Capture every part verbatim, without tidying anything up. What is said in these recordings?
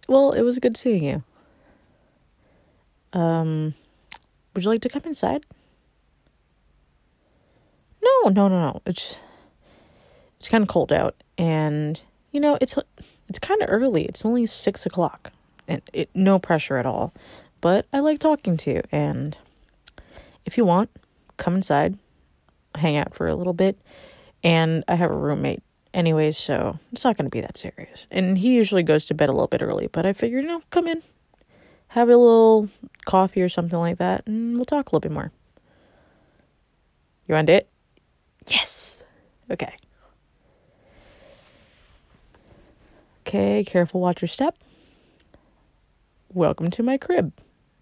Well, it was good seeing you. Um, would you like to come inside? No, no, no, no. It's it's kind of cold out, and you know it's it's kind of early. It's only six o'clock, and it no pressure at all. But I like talking to you, and if you want, come inside, hang out for a little bit. And I have a roommate anyways, so it's not going to be that serious. And he usually goes to bed a little bit early, but I figured, you know, come in, have a little coffee or something like that, and we'll talk a little bit more. You want it? Yes. Okay. Okay, careful, watch your step. Welcome to my crib.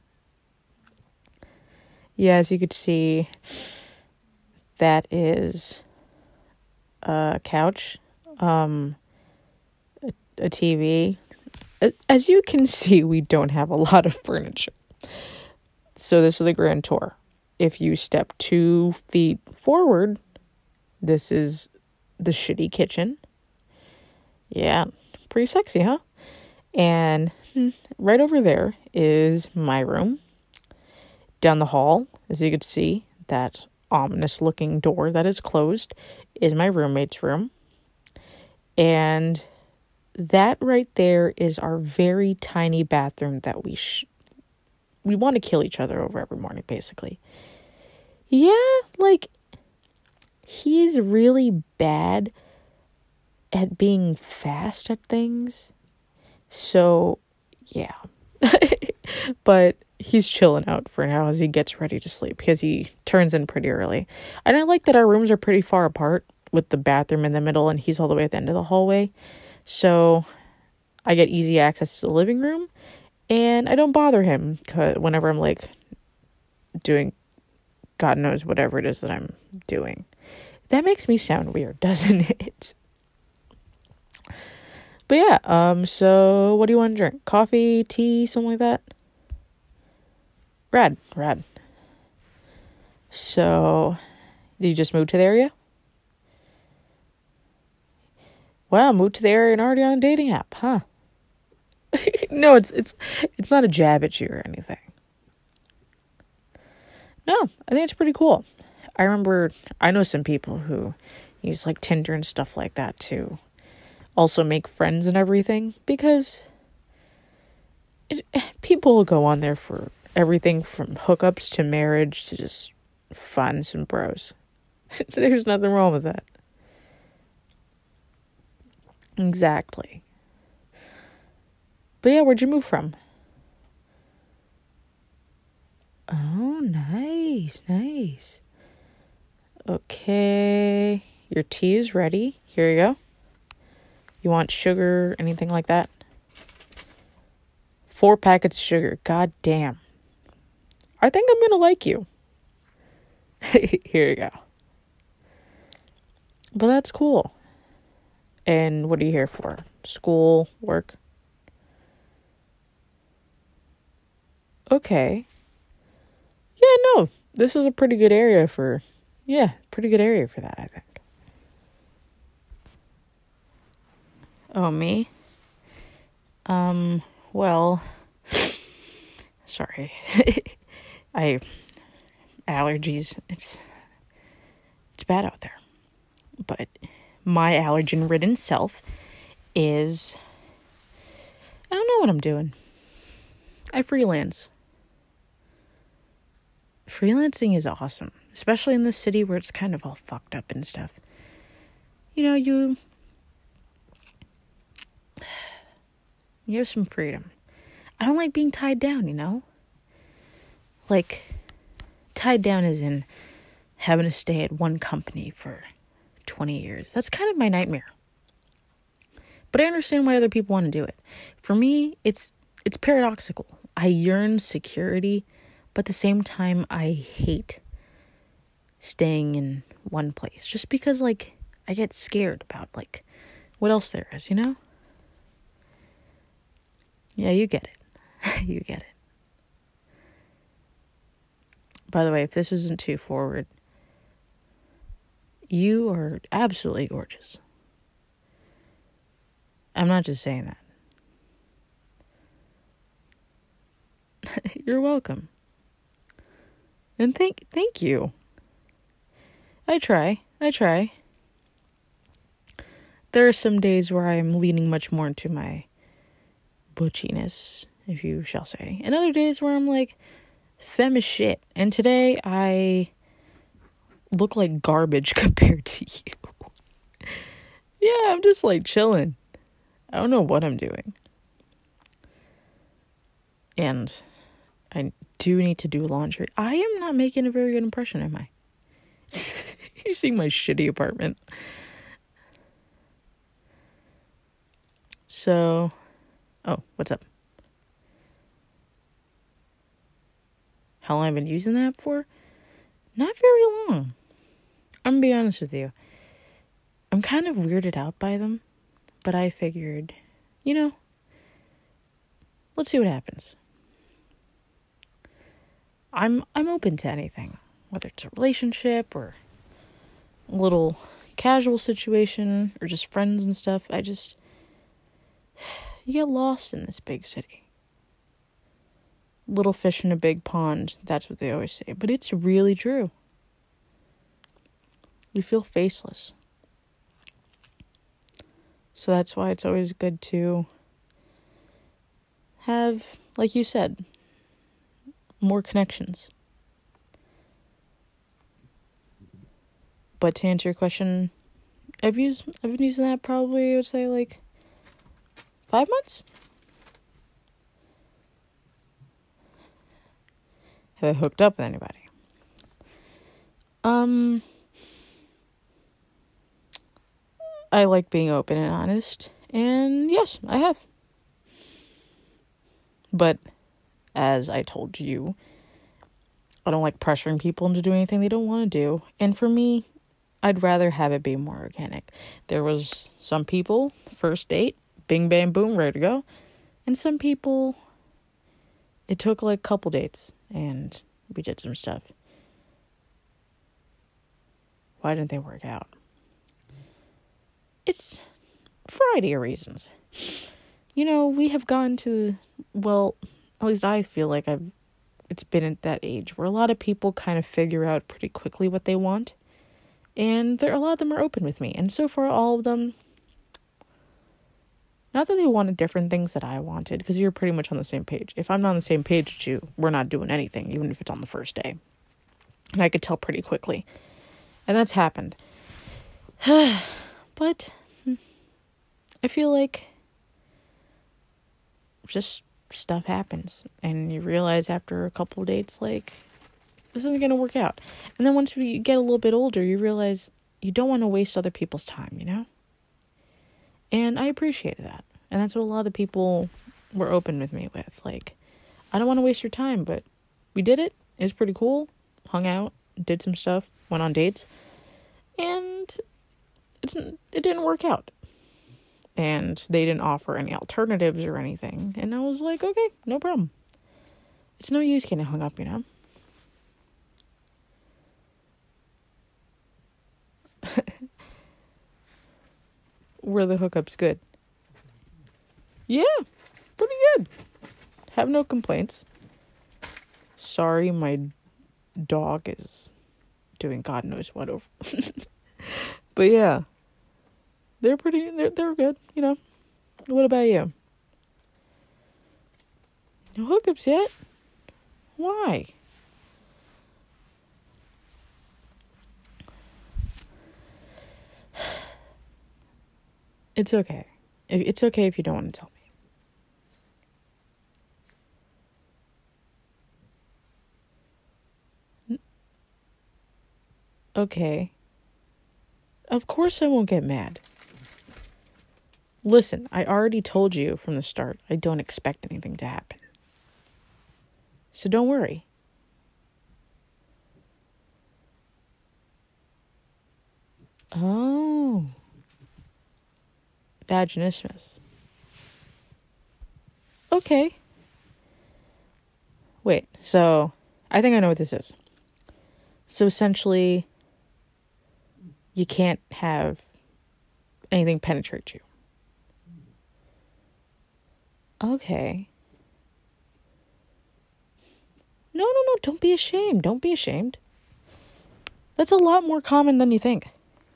Yeah, as you could see, that is a couch, um, a, a T V. As you can see, we don't have a lot of furniture. So this is the grand tour. If you step two feet forward, this is the shitty kitchen. Yeah, pretty sexy, huh? And right over there is my room. Down the hall, as you can see, that ominous looking door that is closed is my roommate's room. And that right there is our very tiny bathroom that we sh- we want to kill each other over every morning, basically. Yeah, like, he's really bad at being fast at things. So, yeah. But he's chilling out for now as he gets ready to sleep because he turns in pretty early. And I like that our rooms are pretty far apart with the bathroom in the middle and he's all the way at the end of the hallway. So I get easy access to the living room and I don't bother him whenever I'm like doing God knows whatever it is that I'm doing. That makes me sound weird, doesn't it? But yeah, um, so what do you want to drink? Coffee, tea, something like that? Rad, rad. So, did you just move to the area? Wow, moved to the area and already on a dating app, huh? No, it's it's it's not a jab at you or anything. No, I think it's pretty cool. I remember, I know some people who use like Tinder and stuff like that to also make friends and everything because it, people will go on there for everything from hookups to marriage to just fun and bros. There's nothing wrong with that. Exactly. But yeah, where'd you move from? Oh, nice, nice. Okay, your tea is ready. Here you go. You want sugar, anything like that? Four packets of sugar. God damn. I think I'm gonna like you. Here you go. But that's cool. And what are you here for? School, work? Okay. Yeah, no. This is a pretty good area for... Yeah, pretty good area for that, I think. Oh, me? Um, well... Sorry. I... Allergies. It's... It's bad out there. But my allergen-ridden self is... I don't know what I'm doing. I freelance. Freelancing is awesome. Especially in this city where it's kind of all fucked up and stuff. You know, you... You have some freedom. I don't like being tied down, you know? Like, tied down as in having to stay at one company for twenty years. That's kind of my nightmare. But I understand why other people want to do it. For me, it's it's paradoxical. I yearn security, but at the same time, I hate staying in one place. Just because, like, I get scared about, like, what else there is, you know? Yeah, you get it. You get it. By the way, if this isn't too forward, you are absolutely gorgeous. I'm not just saying that. You're welcome. And thank thank you. I try. I try. There are some days where I am leaning much more into my butchiness, if you shall say. And other days where I'm like, femme as shit. And today I look like garbage compared to you. Yeah, I'm just like chilling. I don't know what I'm doing. And I do need to do laundry. I am not making a very good impression, am I? You see my shitty apartment. So, oh, what's up? How long have I been using that for? Not very long. I'm gonna be honest with you. I'm kind of weirded out by them, but I figured, you know, let's see what happens. I'm I'm open to anything, whether it's a relationship or a little casual situation or just friends and stuff. I just, you get lost in this big city. Little fish in a big pond, that's what they always say. But it's really true. You feel faceless. So that's why it's always good to have, like you said, more connections. But to answer your question, I've used I've been using that probably, I would say, like five months? Have I hooked up with anybody? Um, I like being open and honest, and yes, I have. But as I told you, I don't like pressuring people into doing anything they don't want to do. And for me, I'd rather have it be more organic. There was some people, first date, bing, bam, boom, ready to go. And some people, it took like a couple dates, and we did some stuff. Why didn't they work out? It's a variety of reasons. You know, we have gone to, well, at least I feel like I've, it's been at that age where a lot of people kind of figure out pretty quickly what they want. And there, a lot of them are open with me. And so far, all of them, not that they wanted different things that I wanted, because you're pretty much on the same page. If I'm not on the same page as you, we're not doing anything, even if it's on the first day. And I could tell pretty quickly. And that's happened. But I feel like just stuff happens. And you realize after a couple of dates, like, this isn't going to work out. And then once we get a little bit older, you realize you don't want to waste other people's time, you know? And I appreciated that. And that's what a lot of people were open with me with. Like, I don't want to waste your time, but we did it. It was pretty cool. Hung out, did some stuff, went on dates. And it's it didn't work out. And they didn't offer any alternatives or anything. And I was like, okay, no problem. It's no use getting hung up, you know? Were the hookups good? Yeah, pretty good. Have no complaints. Sorry, my dog is doing God knows what over. But yeah, they're pretty, they're, they're good, you know. What about you? No hookups yet? Why? It's okay. It's okay if you don't want to tell me. Okay. Of course I won't get mad. Listen, I already told you from the start, I don't expect anything to happen. So don't worry. Oh. Vaginismus. Okay. Wait, so I think I know what this is. So essentially, you can't have anything penetrate you. Okay. No, no, no, don't be ashamed. Don't be ashamed. That's a lot more common than you think.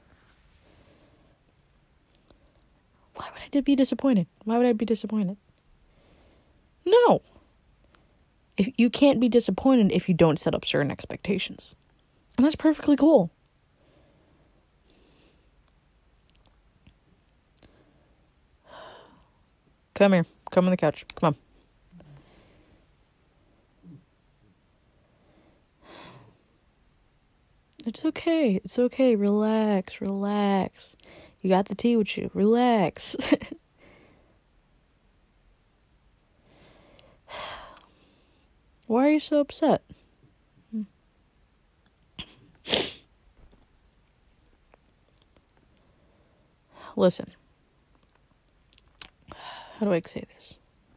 Why would I be disappointed? Why would I be disappointed? No. If you can't be disappointed if you don't set up certain expectations. And that's perfectly cool. Come here. Come on the couch. Come on. It's okay. It's okay. Relax. Relax. You got the tea with you. Relax. Why are you so upset? Listen. How do I say this?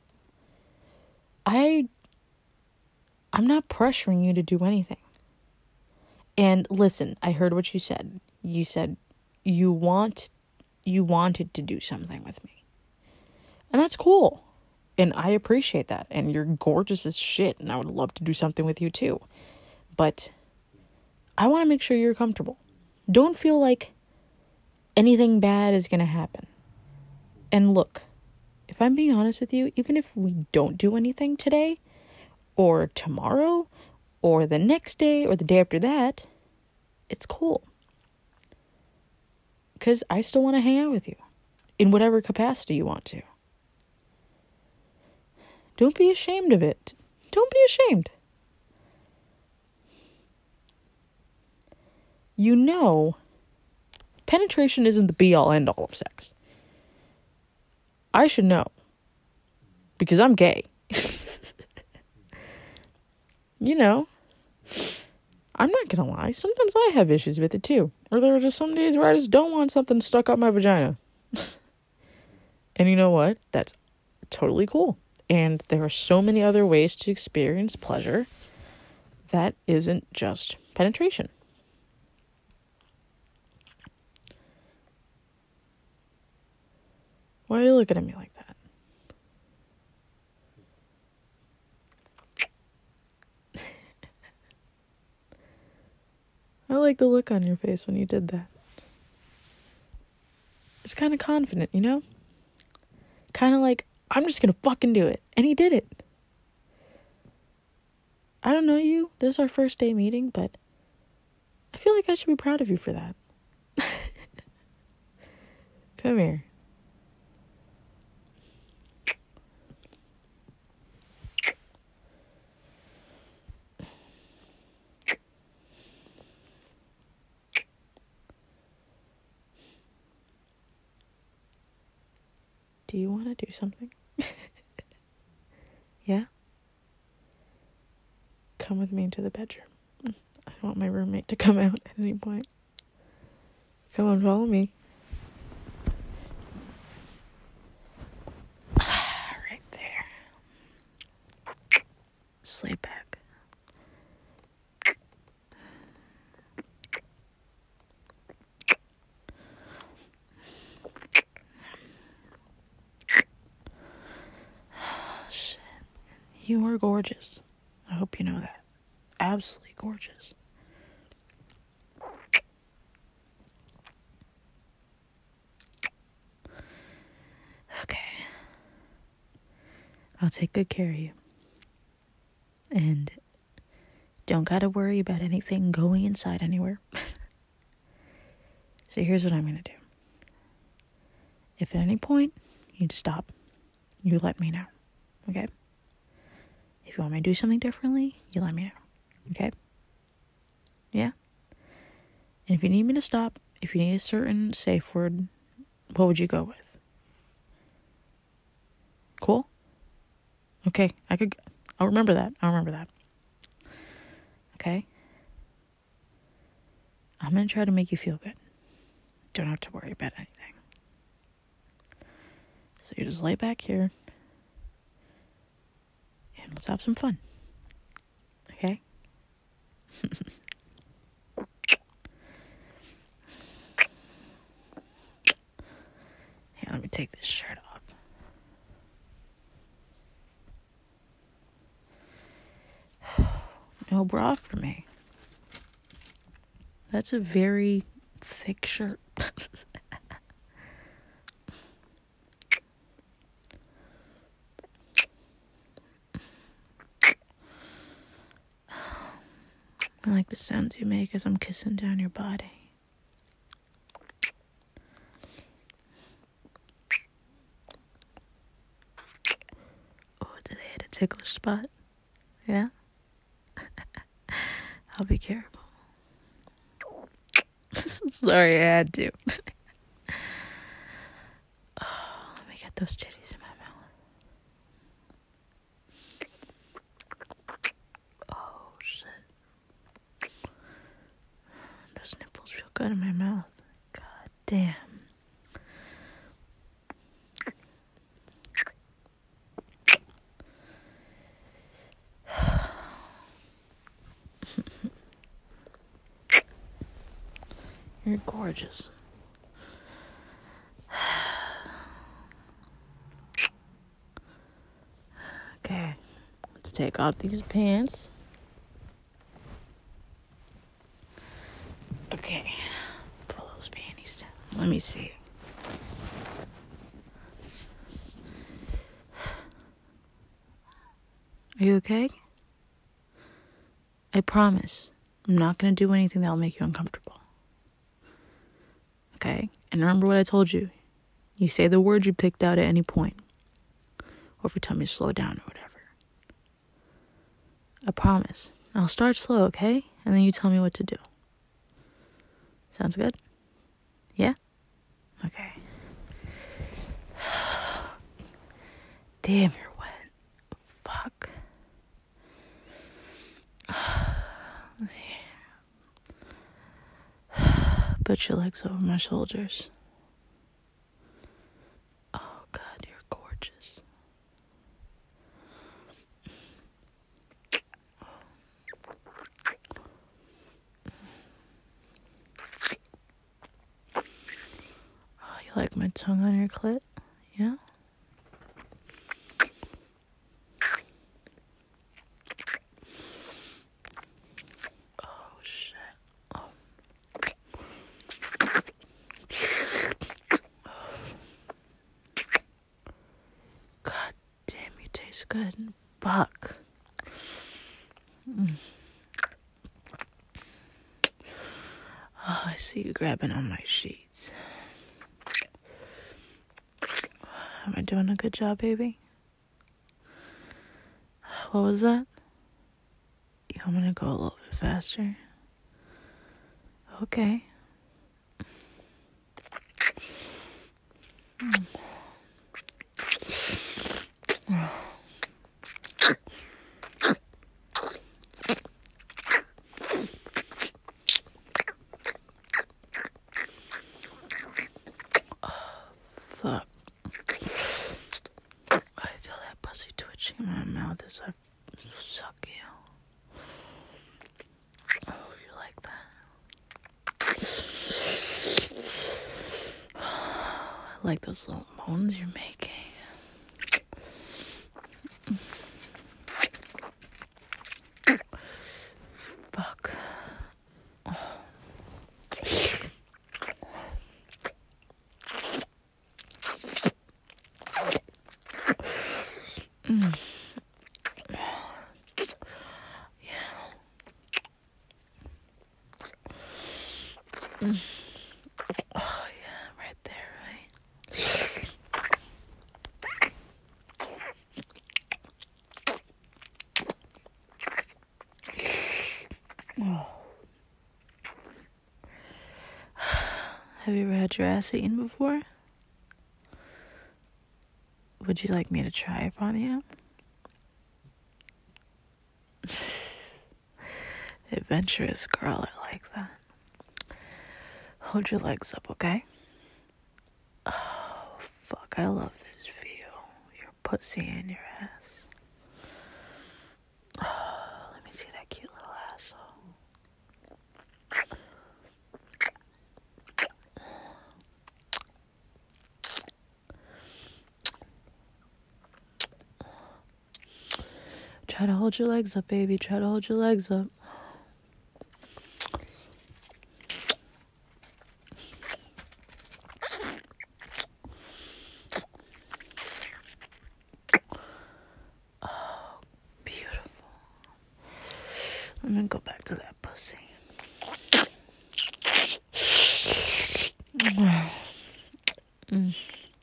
I... I'm not pressuring you to do anything. And listen, I heard what you said. You said you want... You wanted to do something with me. And that's cool. And I appreciate that. And you're gorgeous as shit. And I would love to do something with you too. But I want to make sure you're comfortable. Don't feel like anything bad is going to happen. And look, if I'm being honest with you, even if we don't do anything today, or tomorrow, or the next day, or the day after that, it's cool. Because I still want to hang out with you. In whatever capacity you want to. Don't be ashamed of it. Don't be ashamed. You know, penetration isn't the be-all, end-all of sex. I should know. Because I'm gay. You know, I'm not gonna lie. Sometimes I have issues with it too. Or there are just some days where I just don't want something stuck up my vagina. And you know what? That's totally cool. And there are so many other ways to experience pleasure that isn't just penetration. Why are you looking at me like that? I like the look on your face when you did that. It's kind of confident, you know? Kind of like, I'm just gonna fucking do it. And he did it. I don't know you. This is our first day meeting, but I feel like I should be proud of you for that. Come here. Do you want to do something? Yeah? Come with me into the bedroom. I don't want my roommate to come out at any point. Come on, follow me. Right there. Just lay back. Shit. You are gorgeous. I hope you know that. Absolutely gorgeous. Okay. I'll take good care of you. And don't gotta worry about anything going inside anywhere. So here's what I'm gonna do. If at any point you stop, you let me know. Okay? If you want me to do something differently, you let me know. Okay? Yeah? And if you need me to stop, if you need a certain safe word, what would you go with? Cool? Okay, I could, I'll remember that. I'll remember that. Okay? I'm gonna try to make you feel good. Don't have to worry about anything. So you just lay back here. And let's have some fun. Okay? Here, let me take this shirt off. no bra for me. That's a very thick shirt. I like the sounds you make as I'm kissing down your body. Oh, did I hit a ticklish spot? Yeah? I'll be careful. Sorry, I had to. Oh, let me get those titties in my mouth. Oh, shit. Those nipples feel good in my mouth. God damn. You're gorgeous. Okay, let's take off these pants. Okay, pull those panties down. Let me see. Are you okay? I promise, I'm not going to do anything that'll make you uncomfortable. Okay? And remember what I told you. You say the word you picked out at any point. Or if you tell me to slow down or whatever. I promise. I'll start slow, okay? And then you tell me what to do. Sounds good? Yeah? Okay. Damn, you're wet. Fuck. Put your legs over my shoulders. Oh, God, you're gorgeous. Oh, you like my tongue on your clit? Yeah? Oh, shit. Oh. God damn, you taste good. Fuck. Mm. Oh, I see you grabbing on my sheets. Am I doing a good job, baby? What was that? You want me to go a little bit faster? Okay. Mm. Fuck. I feel that pussy twitching in my mouth as I suck you. Oh, you like that? I like those little moans you're making. Fuck. Mm. Yeah. Mm. Oh, yeah, right there, right? Oh. Have you ever had your ass eaten before? Would you like me to try upon you? Adventurous girl, I like that. Hold your legs up, okay? Oh, fuck, I love this view. Your pussy and your ass. Oh, let me see that cute little asshole. Try to hold your legs up, baby. Try to hold your legs up. Oh, beautiful. I'm gonna go back to that pussy. Mm. Mm.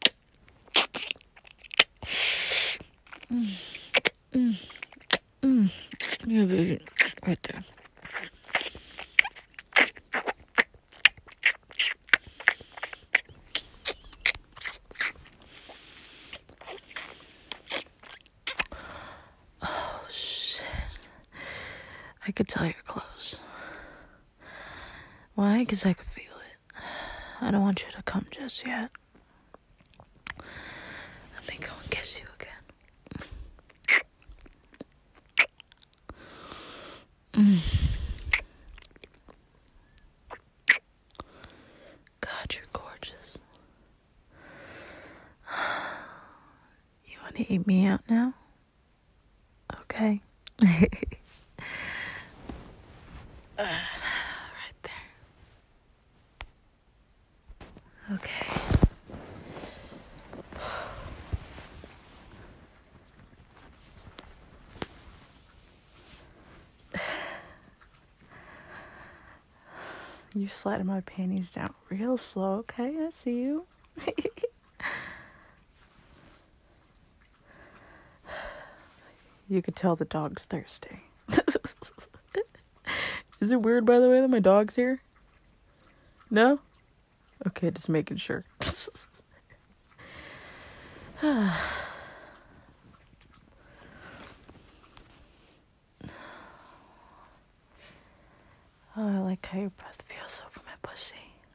Mm. Mm. Yeah, baby. Right there. Oh, shit. I could tell you're close. Why? Because I could feel it. I don't want you to come just yet. Let me go and kiss you again. Mm. God, you're gorgeous. You want to eat me out now? Okay. uh, right there. Okay. You sliding my panties down real slow. Okay, I see you. You could tell the dog's thirsty. Is it weird, by the way, that my dog's here? No? Okay, just making sure. Oh, I like how your breath feels over my pussy.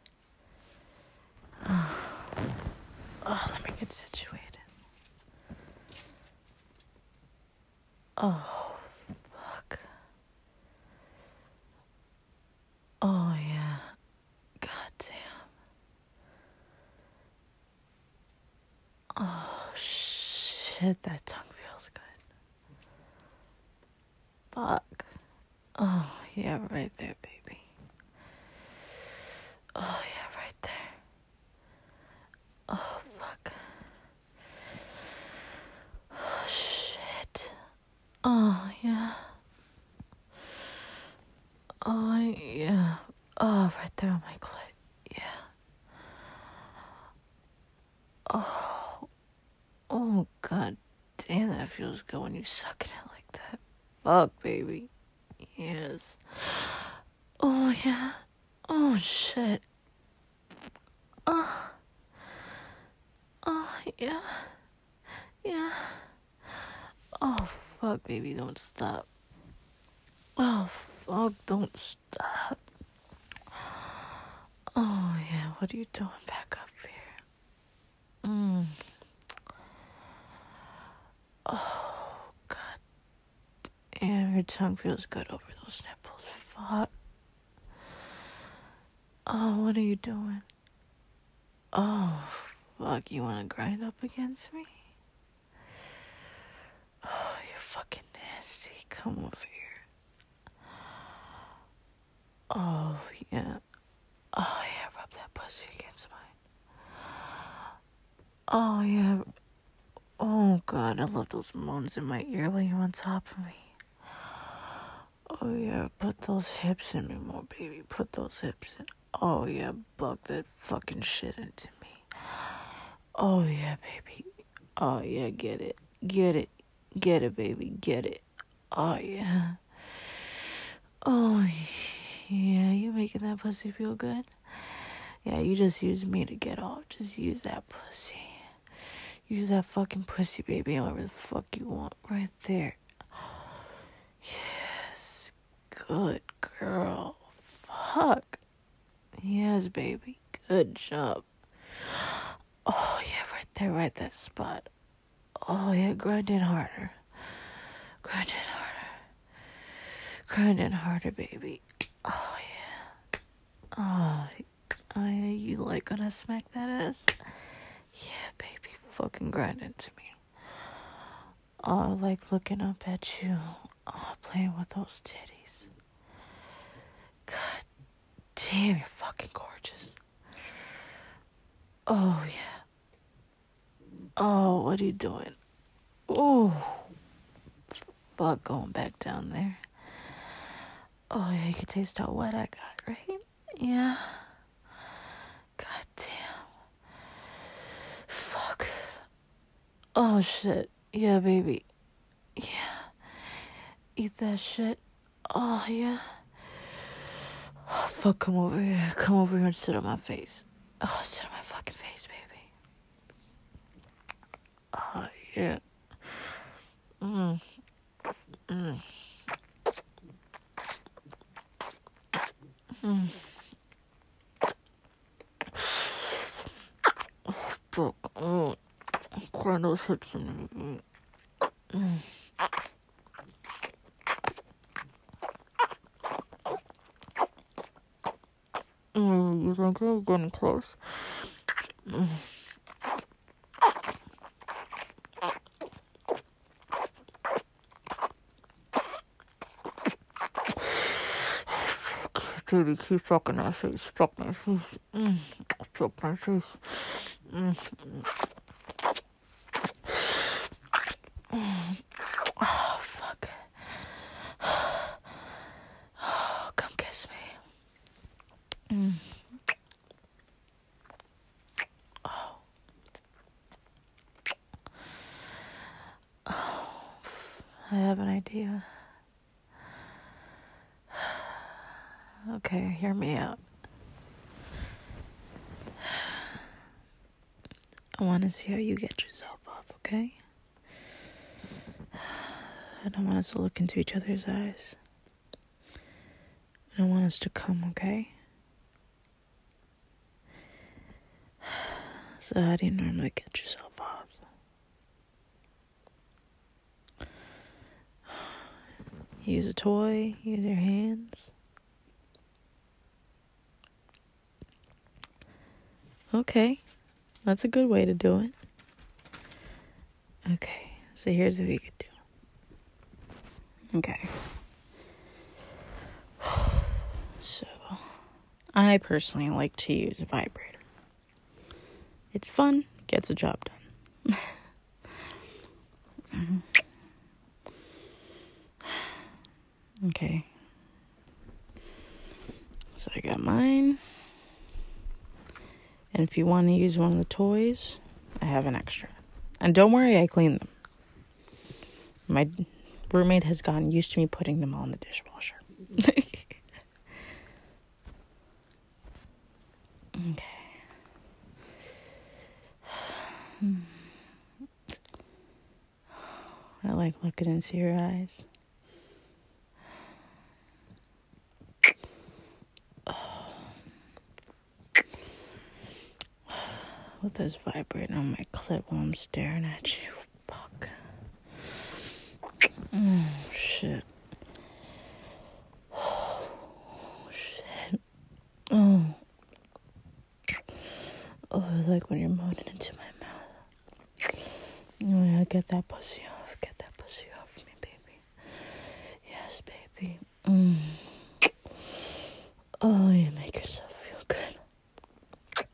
Oh, oh, let me get situated. Oh, fuck. Oh, yeah. God damn. Oh, shit, that tongue feels good. Fuck. Oh, yeah, right there, baby. Oh, yeah, right there. Oh, fuck. Oh, shit. Oh, yeah. Oh, yeah. Oh, right there on my clit. Yeah. Oh. Oh, god damn, that feels good when you suck it in like that. Fuck, baby. Yes. Oh, yeah. Oh, shit. Oh. Oh, yeah. Yeah. Oh, fuck, baby, don't stop. Oh, fuck, don't stop. Oh, yeah, what are you doing back up here? Mm. Oh, god damn, your tongue feels good over those nipples. Fuck. Oh, what are you doing? Oh, fuck, you wanna grind up against me? Oh, you're fucking nasty. Come over here. Oh, yeah. Oh, yeah, rub that pussy against mine. Oh, yeah. Oh, God, I love those moans in my ear when you're on top of me. Oh, yeah, put those hips in me more, baby. Put those hips in. Oh, yeah, bug that fucking shit into me. Oh, yeah, baby. Oh, yeah, get it. Get it. Get it, baby. Get it. Oh, yeah. Oh, yeah, you making that pussy feel good? Yeah, you just use me to get off. Just use that pussy. Use that fucking pussy, baby, whatever the fuck you want. Right there. Yes. Good girl. Fuck. Yes, baby. Good job. Oh, yeah, right there, right that spot. Oh, yeah, grind it harder. Grind it harder. Grind it harder, baby. Oh, yeah. Oh, oh, yeah, you like when I smack that ass? Yeah, baby, fucking grind into me. Oh, I like looking up at you. Oh, playing with those titties. God damn, you're fucking gorgeous. Oh, yeah. Oh, what are you doing? Oh, fuck, going back down there. Oh, yeah, you can taste how wet I got, right? Yeah. God damn. Fuck. Oh, shit. Yeah, baby. Yeah. Eat that shit. Oh, yeah. Oh, fuck, come over here. Come over here and sit on my face. Oh, sit on my fucking face, baby. Oh, yeah. Mm. Mm. Mm. Oh, fuck. Oh, grind those hips in me. Mm. Mm, you think you're getting close? Mm. Dude, keep fucking that face. Fuck my face. Mm. Fuck my face. Mm. Mm. Oh, fuck. Oh, come kiss me. Mm. Oh. Oh. I have an idea. Okay, hear me out. I want to see how you get yourself off, okay? I don't want us to look into each other's eyes. I don't want us to come, okay? So how do you normally get yourself off? Use a toy, use your hands. Okay, that's a good way to do it. Okay, so here's what we could do. Okay. So, I personally like to use a vibrator. It's fun, gets the job done. mm-hmm. Okay. So I got mine. And if you want to use one of the toys, I have an extra. And don't worry, I clean them. My roommate has gotten used to me putting them all in the dishwasher. Okay. I like looking into your eyes. With this vibrating on my clit while I'm staring at you. Fuck. Oh, shit. Oh, shit. Oh. Oh, I like when you're moaning into my mouth. Oh, yeah, get that pussy off. Get that pussy off me, baby. Yes, baby. Mm. Oh, you make yourself feel good.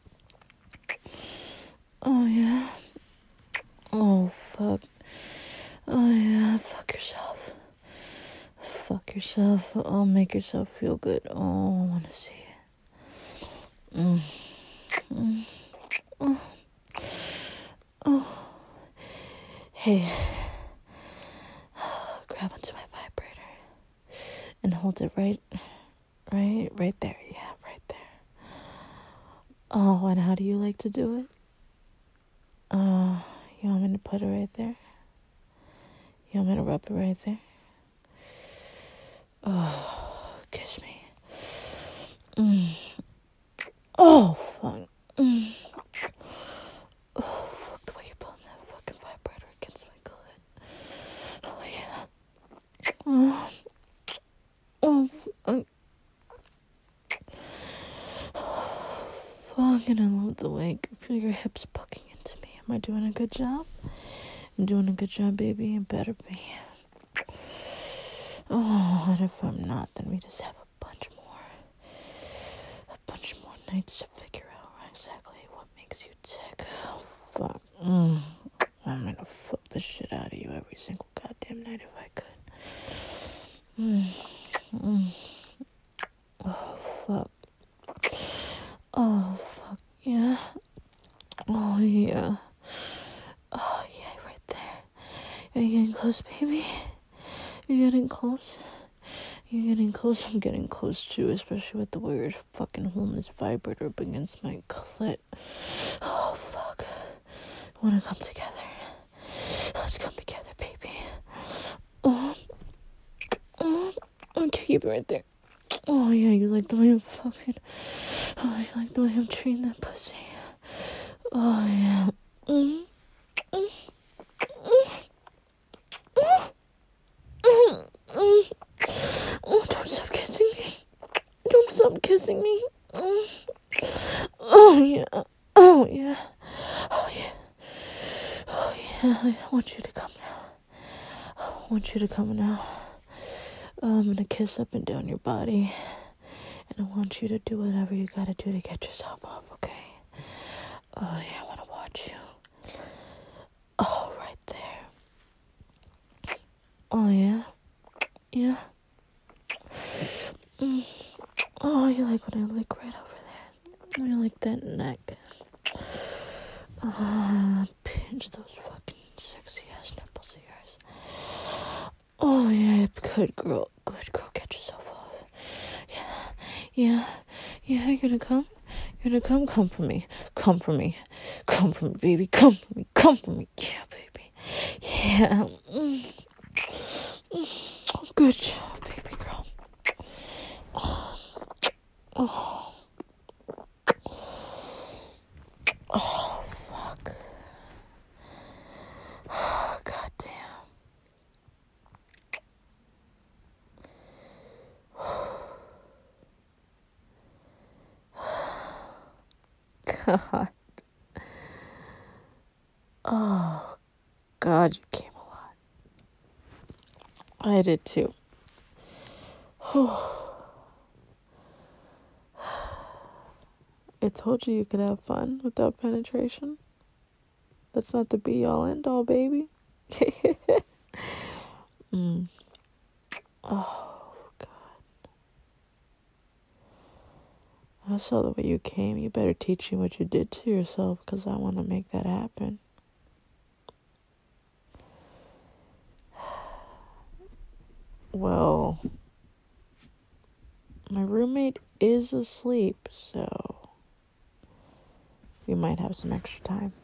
Oh, yeah. Oh, fuck. Oh, yeah. Fuck yourself. Fuck yourself. Oh, make yourself feel good. Oh, I want to see it. Mm. Mm. Oh. Oh. Hey. Grab onto my vibrator. And hold it right, right, right there. Yeah, right there. Oh, and how do you like to do it? Uh, you want me to put it right there? You want me to rub it right there? Oh, kiss me. Mm. Oh, fuck. Mm. Oh, fuck the way you're pulling that fucking vibrator against my clit. Oh, yeah. Oh, oh fuck. Oh, fuck, and I love the way I can feel your hips poking into me. Am I doing a good job? I'm doing a good job, baby. It better be. Oh, and if I'm not, then we just have a bunch more. A bunch more nights to figure out exactly what makes you tick. Oh, fuck. Mm. I'm gonna fuck the shit out of you every single goddamn night if I could. Mm. Mm. Oh, fuck. Oh, fuck. Yeah. Oh, yeah. Oh, yeah, right there. Are you getting close, baby? You're getting close? You're getting close? I'm getting close, too, especially with the weird fucking holding this vibrator up against my clit. Oh, fuck. Wanna come together? Let's come together, baby. Oh. Oh. Okay, keep it right there. Oh, yeah, you like the way I'm fucking... Oh, you like the way I'm treating that pussy. Oh, yeah. Mm. Mm. Mm. Mm. Mm. Oh, don't stop kissing me. Don't stop kissing me. Mm. Oh, yeah. Oh, yeah. Oh, yeah. Oh, yeah. I want you to come now. I want you to come now. Oh, I'm gonna kiss up and down your body. And I want you to do whatever you gotta do to get yourself off, okay? Oh, yeah, I wanna watch you. Oh, right there. Oh, yeah? Yeah? Mm. Oh, you like when I lick right over there. You like that neck. Oh, pinch those fucking sexy ass nipples of yours. Oh, yeah, good girl. Good girl, get yourself off. Yeah, yeah, yeah, you're gonna come? You're gonna come? Come for me. Come for me. Come for me, baby. Come for me. Come for me. Yeah, baby. Yeah. Mm. Mm. Good job, baby girl. Oh. Oh. Oh, fuck. Oh, goddamn. God. Oh, God, you came a lot. I did too. I told you you could have fun without penetration. That's not the be-all, end-all, baby. mm. Oh, God. I saw the way you came. You better teach me what you did to yourself, because I want to make that happen. Well, my roommate is asleep, so we might have some extra time.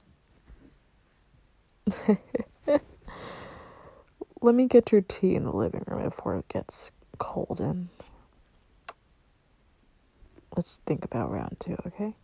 Let me get your tea in the living room before it gets cold, and let's think about round two, okay?